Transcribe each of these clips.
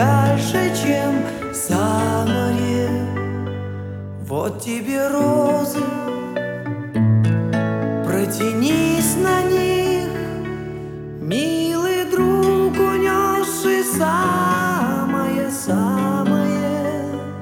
дальше, чем за море. Вот тебе розы, протянись на них, милый друг, унесший самое-самое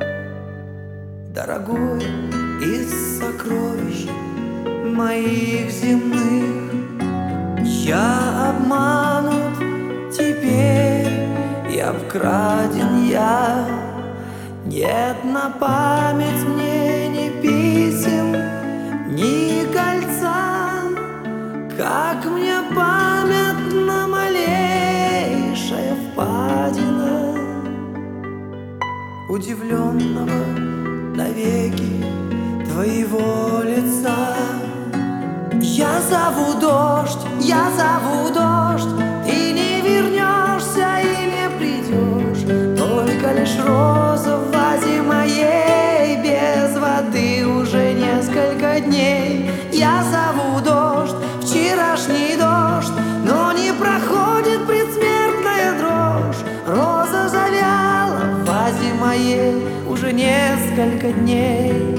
дорогое из сокровищ моих земных. Я обманут теперь, я обкраден, я. Нет на память мне ни писем, ни кольца, как мне памятна малейшая впадина удивленного навеки твоего лица. Я зову дождь, я зову дождь, ты не вернешься и не придешь, только лишь роза в вазе моей, без воды уже несколько дней. Я зову дождь, вчерашний дождь, но не проходит предсмертная дрожь. Роза завяла в вазе моей уже несколько дней.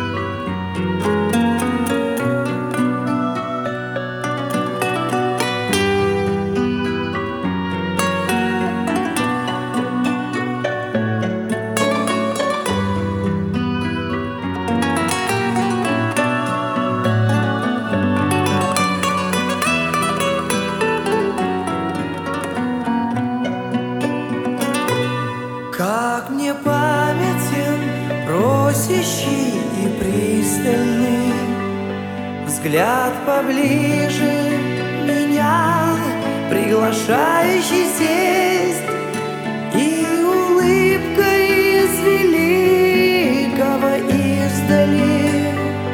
Как мне памятен просящий и пристальный взгляд поближе меня, приглашающий сесть, и улыбка из великого издали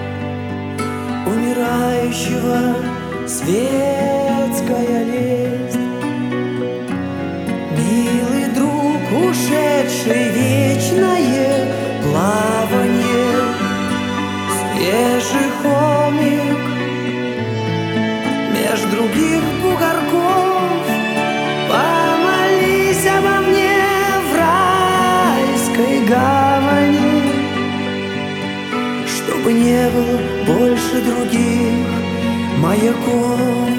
умирающего светская лесть. Милый друг, ушедший вечное плавание, свежий холмик меж других бугорков, помолись обо мне в райской гавани, чтобы не было больше других маяков.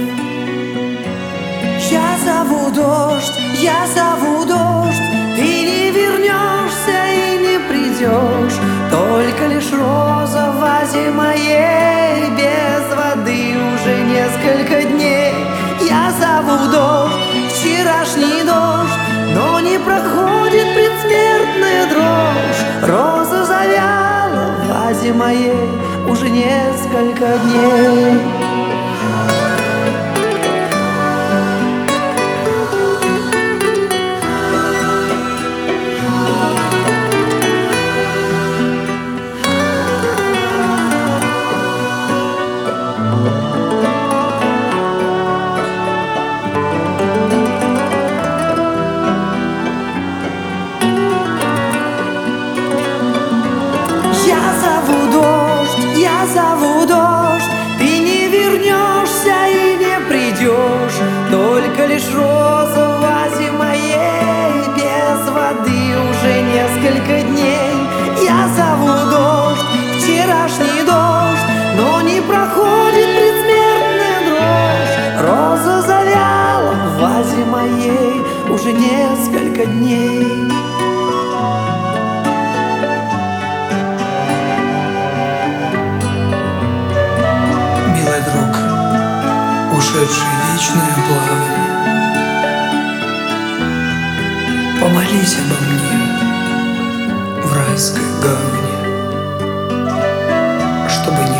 Я зову дождь, я зову дождь, ты не вернешься и не придешь, только лишь роза в вазе моей, без воды уже несколько дней. Я зову дождь, вчерашний дождь, но не проходит предсмертная дрожь. Роза завяла в вазе моей уже несколько дней. Я зову дождь, ты не вернешься и не придешь, только лишь роза в вазе моей, без воды уже несколько дней. Я зову дождь, вчерашний дождь, но не проходит предсмертная дрожь. Роза завяла в вазе моей уже несколько дней. Ушедший в вечное плавание, помолись обо мне в райской гавани, чтобы не